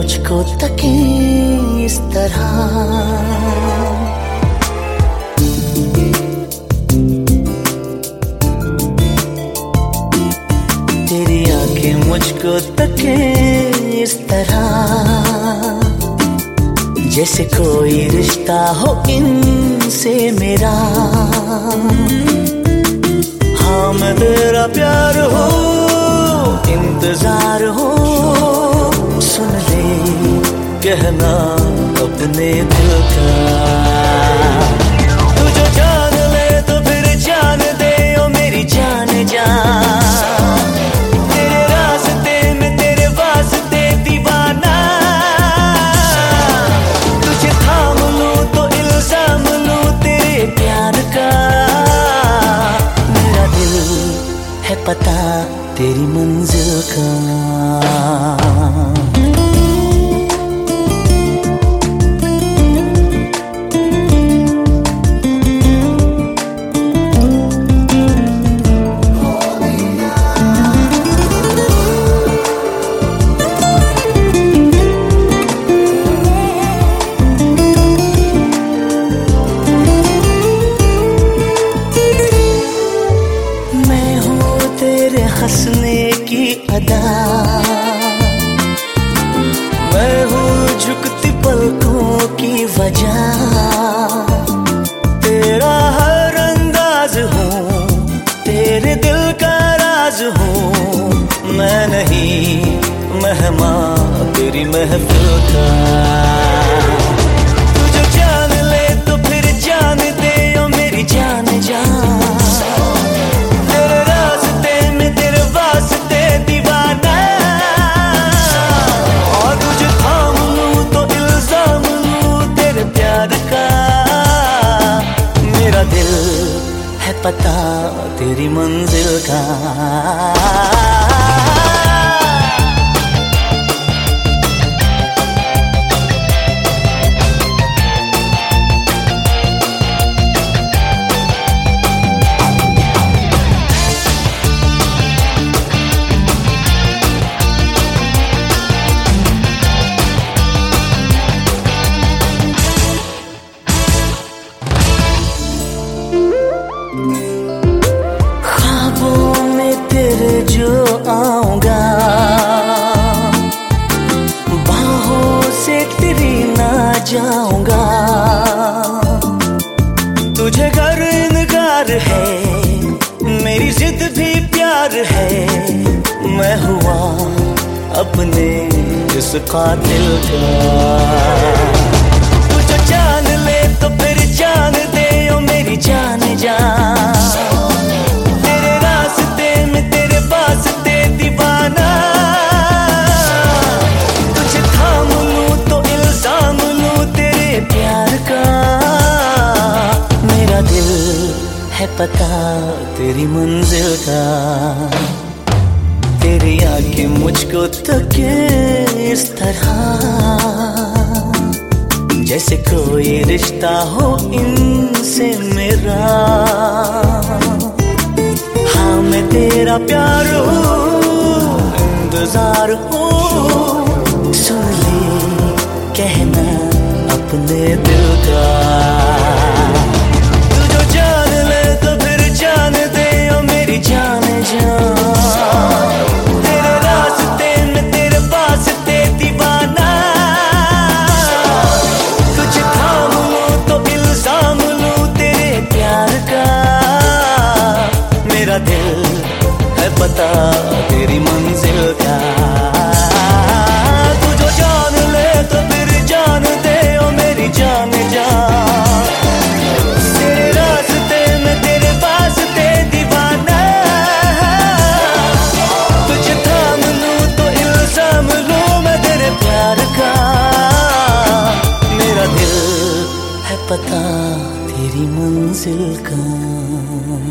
मुझको तके इस तरह। तेरी आंखें मुझको तके इस तरह, जैसे कोई रिश्ता हो इनसे मेरा। हाँ मैं तेरा प्यार हो, इंतजार हो, सुन ले कहना अपने दिल का। तू जो जान ले तो फिर जान दे ओ मेरी जान जा। तेरे रास्ते में तेरे वास्ते दीवाना, तुझे थाम लूं तो इल्जाम लूं तेरे प्यार का। मेरा दिल है पता तेरी मंजिल का। हंसने की अदा, मैं हूँ झुकती पलकों की वजह। तेरा हर अंदाज हूँ, तेरे दिल का राज हूँ। मैं नहीं मेहमान तेरी महफिल का। तू जो जान ले तो फिर जान दे ओ मेरी जान जा। दिल है पता तेरी मंजिल का। ख्वाबों में तेरे जो आऊंगा, बाहों से तेरी ना जाऊंगा। तुझे घर इनकार है, मेरी जिद भी प्यार है। मैं हुआ अपने इस कातिल का। तू जो जान ले तो फिर जान दे ओ मेरी जान जा। तेरे रास्ते में तेरे वास्ते दीवाना, तुझे थाम लूं तो इल्जाम लूं तेरे प्यार का। मेरा दिल है पता तेरी मंजिल का। तेरी आंखें मुझको तके इस तरह, जैसे कोई रिश्ता हो इनसे मेरा। हाँ मैं तेरा प्यार हूँ, इंतजार हूँ, सुन ले कहना अपने दिल का। तू जो जान ले तो फिर जान दे ओ मेरी जान जा। तेरे रास्ते में तेरे वास्ते दीवाना, तुझे थाम लूं तो इल्जाम लूं तेरे प्यार का। मेरा दिल है पता तेरी मंजिल का। तू जो जान ले तो फिर जान दे ओ मेरी जान जा। तेरे रास्ते में तेरे वास्ते दीवाना, तुझे थाम लूं तो इल्जाम लूं मैं तेरे प्यार का। मेरा दिल है पता तेरी मंजिल का।